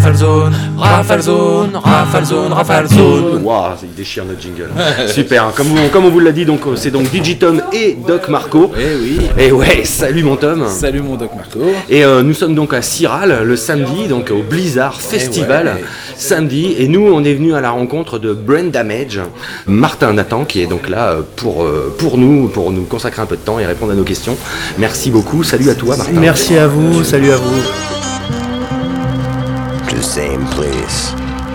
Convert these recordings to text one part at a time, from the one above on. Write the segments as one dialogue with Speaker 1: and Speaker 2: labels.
Speaker 1: Rafale Zone, Rafale Zone, Rafale Zone, Rafale Zone.
Speaker 2: Waouh, il déchire notre jingle. Super, comme on vous l'a dit, donc, c'est donc Digitom et Doc Marco.
Speaker 3: Eh oui.
Speaker 2: Et ouais, salut mon Tom.
Speaker 3: Salut mon Doc Marco.
Speaker 2: Et nous sommes donc à Ciral le samedi, donc au Blizzard Festival, samedi. Et nous, on est venus à la rencontre de Brain Damage, Martin Nathan, qui est donc là pour nous consacrer un peu de temps et répondre à nos questions. Merci beaucoup, salut à toi Martin.
Speaker 4: Merci à vous, salut à vous.
Speaker 5: The same place.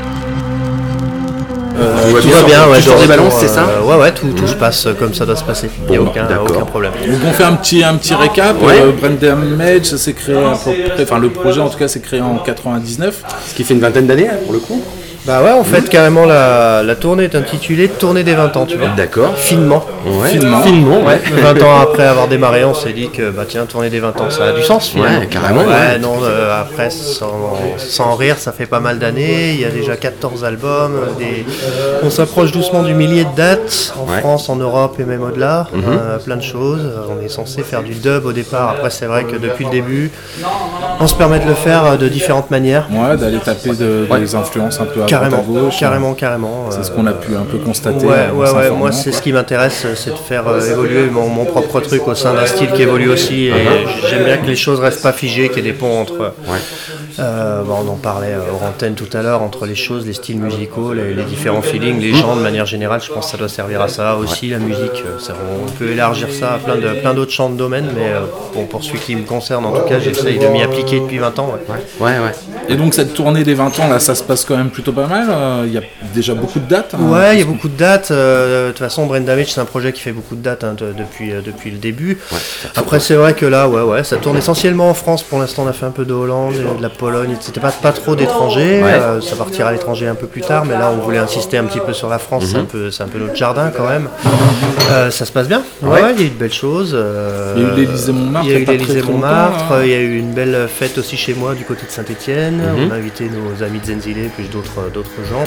Speaker 4: Tout va bien, ouais,
Speaker 2: genre des balances, c'est ça
Speaker 4: Ouais, tout se passe comme ça doit se passer. Il n'y a aucun problème.
Speaker 3: Donc on fait un petit récap. Brain Damage, ça s'est créé le projet en tout cas s'est créé en 99.
Speaker 2: Ce qui fait une vingtaine d'années pour le coup.
Speaker 4: Bah ouais, en fait, carrément, la tournée est intitulée Tournée des 20 ans, tu vois.
Speaker 2: D'accord.
Speaker 4: Finement.
Speaker 2: Ouais.
Speaker 4: Finement, ouais. 20 ans après avoir démarré, on s'est dit que, tiens, Tournée des 20 ans, ça a du sens, finalement.
Speaker 2: Ouais, carrément.
Speaker 4: Ouais, non, après, sans rire, ça fait pas mal d'années. Il y a déjà 14 albums. On s'approche doucement du millier de dates, en France, en Europe et même au-delà. Plein de choses. On est censé faire du dub au départ. Après, c'est vrai que depuis le début, on se permet de le faire de différentes manières.
Speaker 3: Ouais, d'aller taper des influences un peu à droite à gauche.
Speaker 4: Carrément.
Speaker 3: C'est ce qu'on a pu un peu constater.
Speaker 4: Ouais. Moi, c'est ce qui m'intéresse, c'est de faire évoluer mon propre truc au sein d'un style qui évolue aussi. Et j'aime bien que les choses restent pas figées, qu'il y ait des ponts entre. On en parlait hors antenne tout à l'heure, entre les choses, les styles musicaux, les différents feelings, les gens de manière générale. Je pense que ça doit servir à ça aussi, la musique. On peut élargir ça à plein d'autres champs de domaine, mais pour celui qui me concerne, en tout cas, j'essaye de m'y appliquer depuis 20 ans.
Speaker 2: Ouais.
Speaker 3: Et donc cette tournée des 20 ans, là, ça se passe quand même plutôt pas mal. Il y a déjà beaucoup de dates.
Speaker 4: Ouais, il y a beaucoup de dates. De toute façon, Brain Damage, c'est un projet qui fait beaucoup de dates depuis le début. Après, c'est vrai que là, ça tourne essentiellement en France. Pour l'instant, on a fait un peu de Hollande, de la Pologne, etc. Pas trop d'étrangers. Ça partira à l'étranger un peu plus tard, mais là, on voulait insister un petit peu sur la France. C'est un peu notre jardin quand même. Ça se passe bien. Il y a eu de belles choses.
Speaker 3: Il y a eu l'Élysée-Montmartre.
Speaker 4: Il y a eu une belle fête aussi chez moi du côté de Saint-Étienne. On a invité nos amis de Zenzile plus d'autres gens.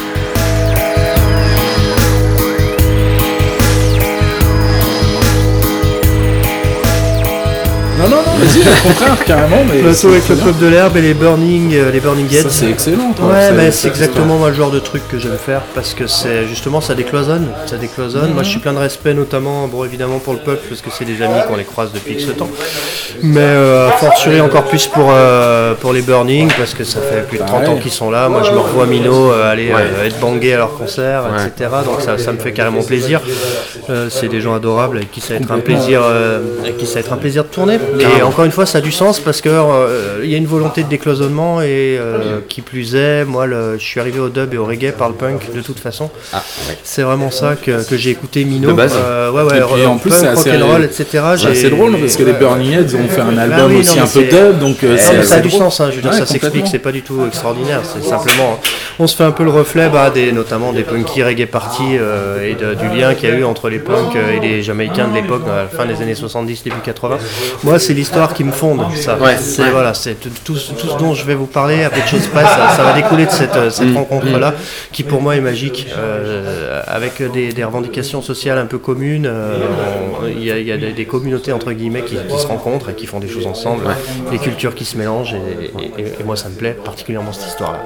Speaker 3: Non, vas-y, au contraire, carrément. Mais
Speaker 4: plateau avec le Club de l'Herbe et les Burning Gates.
Speaker 3: Ça, c'est excellent.
Speaker 4: C'est exactement moi, le genre de truc que j'aime faire parce que c'est justement ça décloisonne. Moi, je suis plein de respect, notamment, évidemment pour le peuple parce que c'est des amis qu'on les croise depuis X temps. Mais fortiori encore plus pour les Burning parce que ça fait plus de 30 ans qu'ils sont là. Moi, je me revois Mino aller être bangé à leur concert, etc. Donc ça me fait carrément plaisir. C'est des gens adorables avec qui ça va être un plaisir, de tourner. Et encore une fois, ça a du sens parce que il y a une volonté de décloisonnement et qui plus est, moi, je suis arrivé au dub et au reggae par le punk de toute façon. C'est vraiment ça que j'ai écouté Mino.
Speaker 2: De base.
Speaker 3: Et puis en plus, c'est
Speaker 4: rock'n'roll, etc.
Speaker 3: C'est drôle parce que les Burning Heads ont fait un album aussi un peu dub, donc
Speaker 4: ça a du sens. Je veux dire, ça s'explique. C'est pas du tout extraordinaire. C'est simplement, on se fait un peu le reflet, notamment des punky reggae parties et du lien qu'il y a eu entre les punks et les Jamaïcains de l'époque, à la fin des années 70, début 80. Moi, c'est l'histoire qui me fonde, ça. C'est tout ce dont je vais vous parler, à peu de choses près, ça va découler de cette rencontre-là, qui pour moi est magique, avec des revendications sociales un peu communes. Il y a des communautés, entre guillemets, qui se rencontrent et qui font des choses ensemble, des cultures qui se mélangent, et moi, ça me plaît particulièrement cette histoire-là.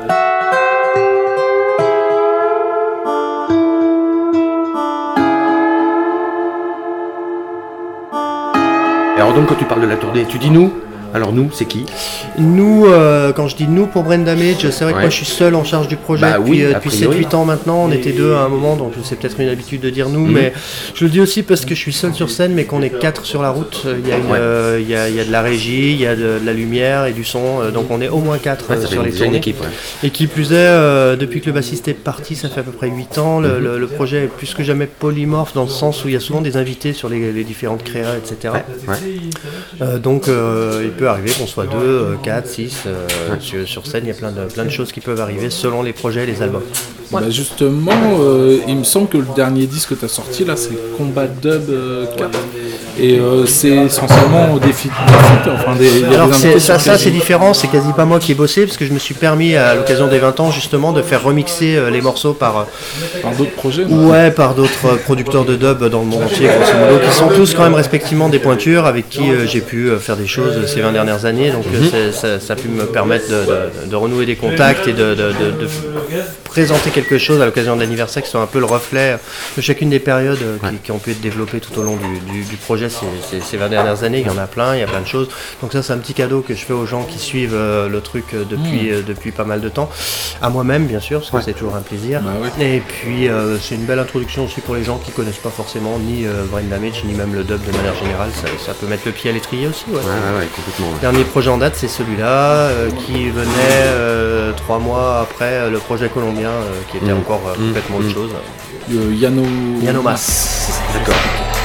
Speaker 2: Alors donc quand tu parles de la tournée, tu dis nous. Alors nous, c'est qui ?
Speaker 4: Nous, quand je dis nous pour Brain Damage, c'est vrai que moi je suis seul en charge du projet depuis 7-8 ans maintenant. On était deux à un moment, donc c'est peut-être une habitude de dire nous, mais je le dis aussi parce que je suis seul sur scène, mais qu'on est 4 sur la route. Il y a de la régie, il y a de la lumière et du son, donc on est au moins 4 sur les tournées. Et qui plus est, depuis que le bassiste est parti, ça fait à peu près 8 ans, le projet est plus que jamais polymorphe dans le sens où il y a souvent des invités sur les différentes créas, etc. Donc il peut arriver qu'on soit 2, 4, 6 sur scène. Il y a plein de choses qui peuvent arriver selon les projets et les albums.
Speaker 3: Justement, il me semble que le dernier disque que tu as sorti là, c'est Combat Dub 4. Et c'est essentiellement des feats.
Speaker 4: Alors ça c'est différent, c'est quasi pas moi qui ai bossé parce que je me suis permis à l'occasion des 20 ans justement de faire remixer les morceaux par
Speaker 3: d'autres projets.
Speaker 4: Ouais, par d'autres producteurs de dub dans le monde entier, grosso modo, qui sont tous quand même respectivement des pointures avec qui j'ai pu faire des choses. C'est Van dernières années, donc ça a pu me permettre de renouer des contacts et de présenter quelque chose à l'occasion de l'anniversaire qui soit un peu le reflet de chacune des périodes qui ont pu être développées tout au long du projet ces 20 dernières années. Il y en a plein, il y a plein de choses. Donc ça, c'est un petit cadeau que je fais aux gens qui suivent le truc depuis pas mal de temps. À moi-même, bien sûr, parce que c'est toujours un plaisir.
Speaker 3: Bah oui.
Speaker 4: Et puis, c'est une belle introduction aussi pour les gens qui connaissent pas forcément ni Brain Damage, ni même le dub de manière générale. Ça peut mettre le pied à l'étrier aussi. Ouais,
Speaker 2: Complètement.
Speaker 4: Le dernier projet en date, c'est celui-là, qui venait 3 mois après le projet colombien, qui était encore complètement autre chose. Yanomas.
Speaker 2: D'accord.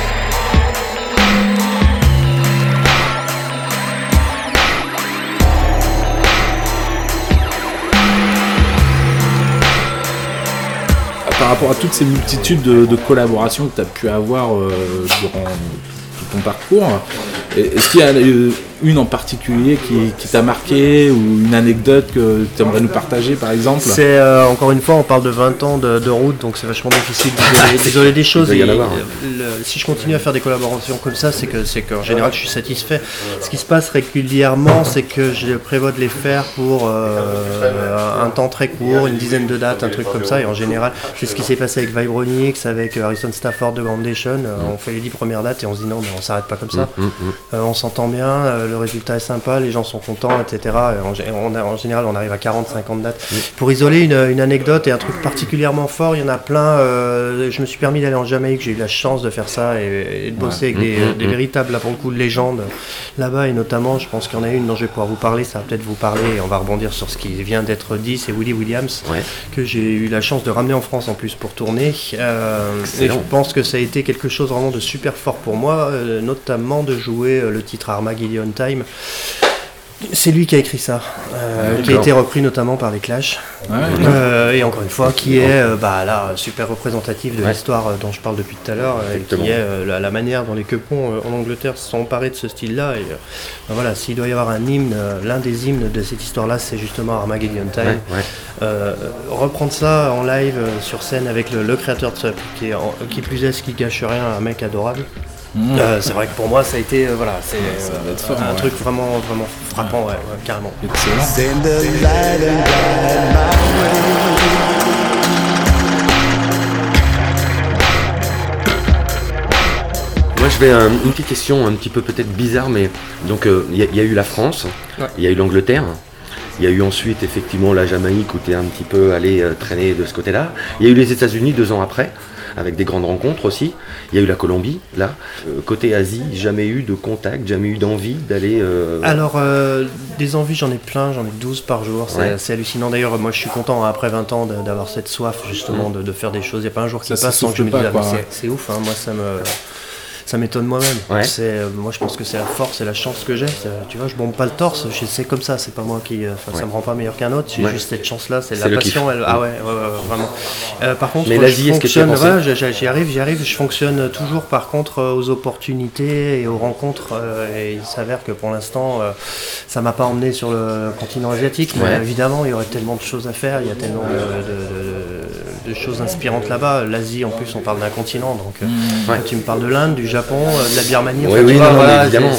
Speaker 3: Par rapport à toutes ces multitudes de collaborations que tu as pu avoir durant tout ton parcours, est-ce qu'il y a une en particulier qui t'a marqué, ou une anecdote que tu aimerais nous partager par exemple?
Speaker 4: C'est encore une fois, on parle de 20 ans de route, donc c'est vachement difficile d'isoler des choses. Si je continue à faire des collaborations comme ça, c'est qu'en général je suis satisfait. Ce qui se passe régulièrement, c'est que je prévois de les faire pour un temps très court, une dizaine de dates, un truc comme ça, et en général c'est ce qui s'est passé avec Vibronix, avec Harrison Stafford de Groundation. On fait les 10 premières dates et on se dit non, mais on s'arrête pas comme ça. On s'entend bien, le résultat est sympa, les gens sont contents, etc. En général, on arrive à 40-50 dates. Pour isoler une anecdote et un truc particulièrement fort, il y en a plein. Je me suis permis d'aller en Jamaïque, j'ai eu la chance de faire ça et de bosser avec des véritables, là pour le coup, légendes là-bas. Et notamment, je pense qu'il y en a une dont je vais pouvoir vous parler, ça va peut-être vous parler, et on va rebondir sur ce qui vient d'être dit, c'est Willie Williams, que j'ai eu la chance de ramener en France en plus pour tourner. Et je pense que ça a été quelque chose vraiment de super fort pour moi, notamment de jouer le titre Armageddon Time. C'est lui qui a écrit ça, qui a été repris notamment par les Clash, et encore une fois qui est là, super représentatif de l'histoire dont je parle depuis tout à l'heure, qui est la manière dont les Quepons en Angleterre se sont emparés de ce style-là. Et voilà, s'il doit y avoir un hymne, l'un des hymnes de cette histoire-là, c'est justement Armageddon Time. Reprendre ça en live sur scène avec le créateur de ça, qui plus est, ce qui gâche rien, un mec adorable. C'est vrai que pour moi ça a été un truc vraiment frappant, carrément.
Speaker 3: Excellent.
Speaker 2: Moi je vais une petite question un petit peu peut-être bizarre, mais donc il y a eu la France, il y a eu l'Angleterre. Il y a eu ensuite effectivement la Jamaïque où tu es un petit peu allé traîner de ce côté-là. Il y a eu les États-Unis 2 ans après, avec des grandes rencontres aussi. Il y a eu la Colombie, là. Côté Asie, jamais eu de contact, jamais eu d'envie d'aller...
Speaker 4: Alors, des envies, j'en ai plein, j'en ai 12 par jour. C'est hallucinant. D'ailleurs, moi, je suis content, après 20 ans, d'avoir cette soif, justement, de faire des choses. Il n'y a pas un jour qui passe sans que je me dise, c'est ouf, hein. Moi, ça m'étonne moi-même. Moi, je pense que c'est la force et la chance que j'ai. Tu vois, je bombe pas le torse, c'est comme ça. C'est pas moi qui. Ça me rend pas meilleur qu'un autre. J'ai juste cette chance-là. C'est la passion. Vraiment. Par contre,
Speaker 2: mais l'Asie, est-ce que tu as pensé ?
Speaker 4: J'y arrive. Je fonctionne toujours, par contre, aux opportunités et aux rencontres. Et il s'avère que pour l'instant, ça m'a pas emmené sur le continent asiatique. Mais évidemment, il y aurait tellement de choses à faire. Il y a tellement de choses inspirantes là-bas. L'Asie, en plus, on parle d'un continent. Donc, tu me parles de l'Inde, du Japon, de la Birmanie,
Speaker 2: évidemment.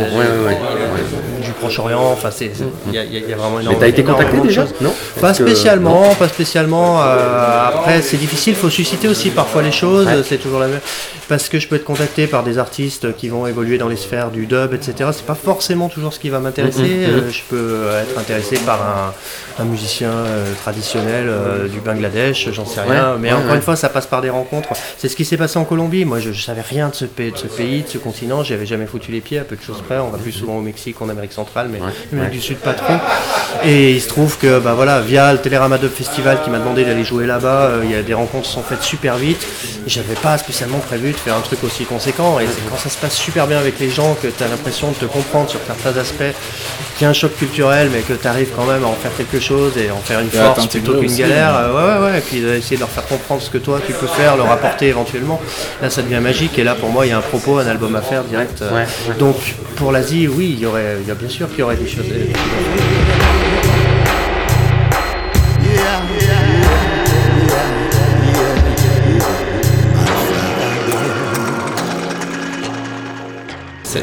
Speaker 4: Du Proche-Orient, il y a vraiment énormément.
Speaker 2: Mais t'as été contacté déjà ? Non ?
Speaker 4: Pas spécialement. Après, c'est difficile, il faut susciter aussi parfois les choses, c'est toujours la même. Parce que je peux être contacté par des artistes qui vont évoluer dans les sphères du dub, etc. C'est pas forcément toujours ce qui va m'intéresser. Je peux être intéressé par un musicien traditionnel du Bangladesh, j'en sais rien. Mais encore une fois, ça passe par des rencontres. C'est ce qui s'est passé en Colombie. Moi, je savais rien de ce pays, de ce continent. J'y avais jamais foutu les pieds, à peu de choses près. On va plus souvent au Mexique qu'en Amérique centrale, mais l'Amérique du Sud pas trop. Et il se trouve que via le Télérama Dub Festival qui m'a demandé d'aller jouer là-bas, il y a des rencontres qui sont faites super vite. Et j'avais pas spécialement prévu de faire un truc aussi conséquent. Et c'est quand ça se passe super bien avec les gens que tu as l'impression de te comprendre sur certains aspects, qu'il y a un choc culturel, mais que tu arrives quand même à en faire quelque chose et en faire une force plutôt qu'une galère. Et puis essayer de leur faire comprendre ce que toi tu peux faire, leur apporter éventuellement. Là, ça devient magique. Et là, pour moi, il y a un propos, un album à faire direct. Donc, pour l'Asie, oui, il y a bien sûr qu'il y aurait des choses.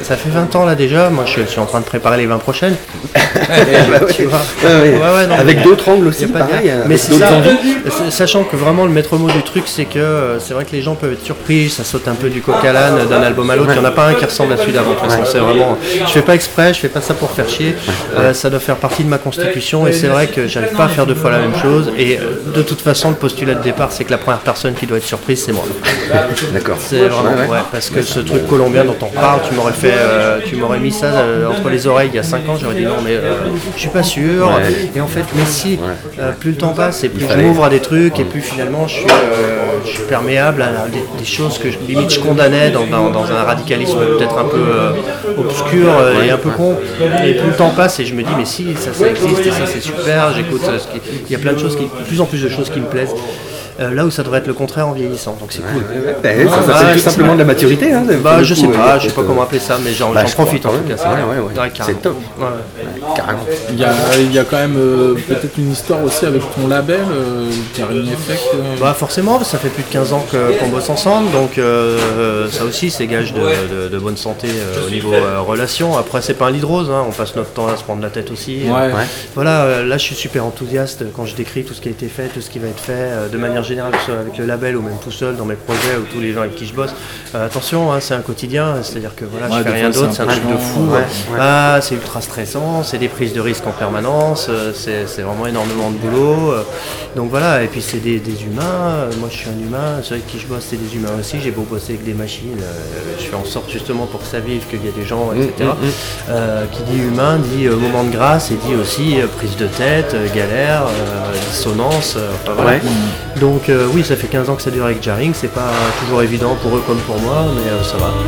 Speaker 4: ça fait 20 ans là déjà. Moi, je suis en train de préparer les 20 prochaines. Tu vois. Non,
Speaker 2: avec d'autres angles aussi,
Speaker 4: y a pas de
Speaker 2: pareil.
Speaker 4: mais c'est ça, sachant que vraiment le maître mot du truc, c'est que c'est vrai que les gens peuvent être surpris, ça saute un peu du coq à l'âne d'un album à l'autre. Il n'y en a pas un qui ressemble à celui d'avant. De toute façon, c'est vraiment. Je fais pas exprès, je fais pas ça pour faire chier. Ça doit faire partie de ma constitution et c'est vrai que j'arrive pas à faire deux fois la même chose. Et de toute façon, le postulat de départ, c'est que la première personne qui doit être surprise, c'est moi.
Speaker 2: D'accord.
Speaker 4: C'est vraiment parce que ce truc colombien dont on parle, tu m'aurais mis ça entre les oreilles il y a 5 ans, j'aurais dit non mais je suis pas sûr. Et en fait, mais si, plus le temps passe et plus je m'ouvre à des trucs et plus finalement je suis perméable à des choses que limite je condamnais dans un radicalisme peut-être un peu obscur et un peu con. Et plus le temps passe et je me dis mais si ça existe et ça c'est super, j'écoute il y a plein de choses de plus en plus de choses qui me plaisent. Là où ça devrait être le contraire en vieillissant, donc c'est cool.
Speaker 2: Ça c'est tout simplement de la maturité. Hein,
Speaker 4: je sais pas comment appeler ça, mais j'en profite en tout cas.
Speaker 2: C'est top. Carrément.
Speaker 3: Il y a quand même peut-être une histoire aussi avec ton label, Jarring Effect.
Speaker 4: Forcément, ça fait plus de 15 ans qu'on bosse ensemble, donc ça aussi c'est gage de bonne santé au niveau relation. Après c'est pas un lit de rose, hein, on passe notre temps à se prendre la tête aussi. Voilà, là je suis super enthousiaste quand je décris tout ce qui a été fait, tout ce qui va être fait, de manière général, que ce soit avec le label ou même tout seul dans mes projets ou tous les gens avec qui je bosse. Attention, c'est un quotidien, c'est-à-dire que voilà, je fais rien d'autre, c'est un truc de fou. C'est ultra stressant, c'est des prises de risques en permanence, c'est vraiment énormément de boulot. Donc voilà, et puis c'est des humains, moi je suis un humain, ceux avec qui je bosse c'est des humains aussi, j'ai beau bosser avec des machines, je fais en sorte justement pour que ça vive, qu'il y a des gens, etc. Qui dit humain dit moment de grâce et dit aussi prise de tête, galère, dissonance, voilà. Donc oui, ça fait 15 ans que ça dure avec Jarring, c'est pas toujours évident pour eux comme pour moi, mais ça va.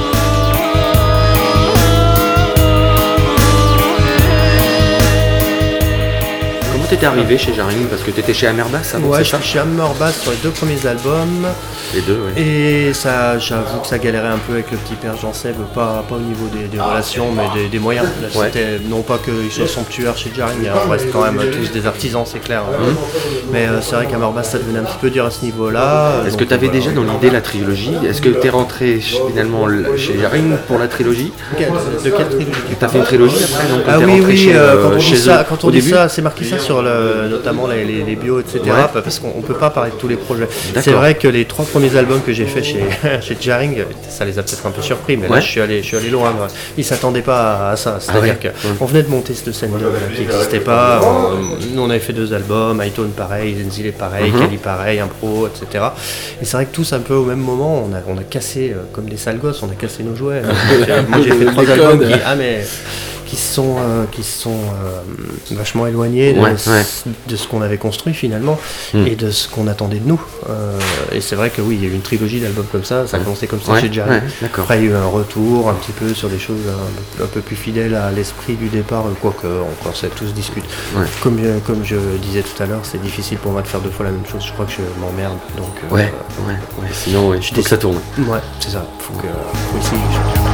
Speaker 2: Comment t'étais arrivé chez Jarring? Parce que t'étais chez Hammerbass avant,
Speaker 4: je suis chez Hammerbass sur les 2 premiers albums.
Speaker 2: Les 2,
Speaker 4: Et ça, j'avoue que ça galérait un peu avec le petit père Jean-Seb, pas au niveau des relations, mais des moyens. Là, c'était, non pas qu'ils soient somptuaires chez Jarring, on reste quand même tous des artisans, c'est clair. Mais c'est vrai qu'Hammerbass, ça devenait un petit peu dur à ce niveau-là.
Speaker 2: Est-ce que tu avais déjà dans l'idée la trilogie? Est-ce que tu es rentré finalement chez Jarring pour la trilogie?
Speaker 4: De quelle trilogie?
Speaker 2: Tu as fait une trilogie après, donc
Speaker 4: quand on dit ça, c'est marqué ça sur notamment les bios, etc. Parce qu'on peut pas parler de tous les projets. D'accord. C'est vrai que les 3 premiers albums que j'ai fait chez Jarring, ça les a peut-être un peu surpris, mais là je suis allé loin. Ils s'attendaient pas à ça. C'est-à-dire qu'on venait de monter cette scène qui n'existait pas. Nous on avait fait 2 albums, iTunes pareil, Zenzile pareil, Kali pareil, Impro, etc. Et c'est vrai que tous un peu au même moment, on a cassé comme des sales gosses, on a cassé nos jouets. Moi j'ai fait 3 albums qui sont vachement éloignés de ce qu'on avait construit finalement et de ce qu'on attendait de nous. Et c'est vrai que oui, il y a eu une trilogie d'albums comme ça a commencé comme ça chez Jarring. Après il y a eu un retour un petit peu sur des choses un peu plus fidèles à l'esprit du départ, quoique encore ça tout se discute. Comme je disais tout à l'heure, c'est difficile pour moi de faire 2 fois la même chose, je crois que je m'emmerde. Donc,
Speaker 2: sinon il faut que ça tourne.
Speaker 4: Ouais, c'est ça, faut essayer.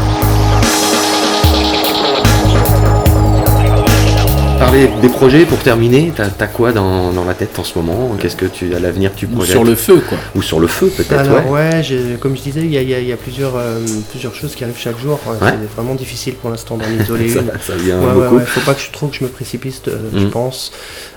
Speaker 2: Parler des projets pour terminer, t'as quoi dans la tête en ce moment? Qu'est-ce que à l'avenir tu projettes?
Speaker 3: Sur le feu quoi.
Speaker 2: Ou sur le feu peut-être.
Speaker 4: Alors comme je disais, il y a plusieurs choses qui arrivent chaque jour. C'est vraiment difficile pour l'instant d'en isoler une.
Speaker 2: Ça vient beaucoup.
Speaker 4: Faut pas que je me précipite, je pense.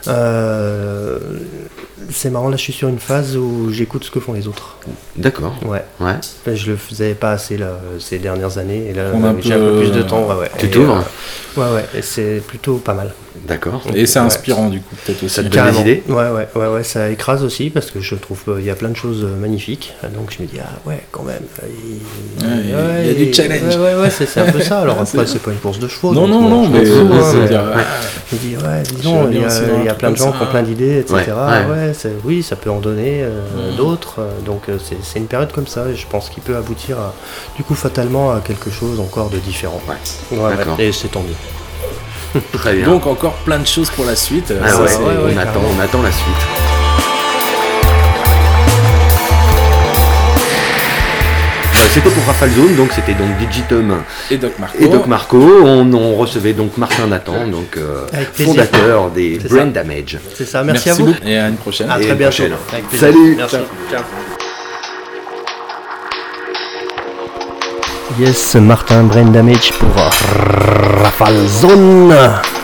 Speaker 4: C'est marrant, là je suis sur une phase où j'écoute ce que font les autres.
Speaker 2: D'accord.
Speaker 4: Je le faisais pas assez là, ces dernières années et là j'ai un peu plus de temps.
Speaker 2: Tu t'ouvres?
Speaker 4: Et c'est plutôt pas mal.
Speaker 2: D'accord.
Speaker 3: Et c'est inspirant du coup peut-être aussi.
Speaker 2: Ça te donne des idées?
Speaker 4: Ouais, ça écrase aussi parce que je trouve il y a plein de choses magnifiques. Donc je me dis quand même.
Speaker 3: Il y a du challenge.
Speaker 4: C'est un peu ça. Alors après c'est pas une course de chevaux.
Speaker 3: Non, mais
Speaker 4: je me dis disons il y a plein de gens qui ont plein d'idées, etc. Oui, ça peut en donner d'autres. Donc c'est une période comme ça et je pense qu'il peut aboutir du coup fatalement à quelque chose encore de différent. Et c'est tant mieux.
Speaker 2: Très bien.
Speaker 3: Donc encore plein de choses pour la suite.
Speaker 2: On attend la suite. C'était pour Rafale Zone, donc c'était donc Digitum
Speaker 3: et Doc
Speaker 2: Marco. On recevait donc Martin Nathan, donc fondateur des Brain Damage.
Speaker 4: C'est ça, merci à vous.
Speaker 3: Et à une prochaine.
Speaker 4: À très bientôt.
Speaker 2: Salut.
Speaker 4: Merci. Ciao. Yes, Martin, Brain Damage pour Rafale Zone.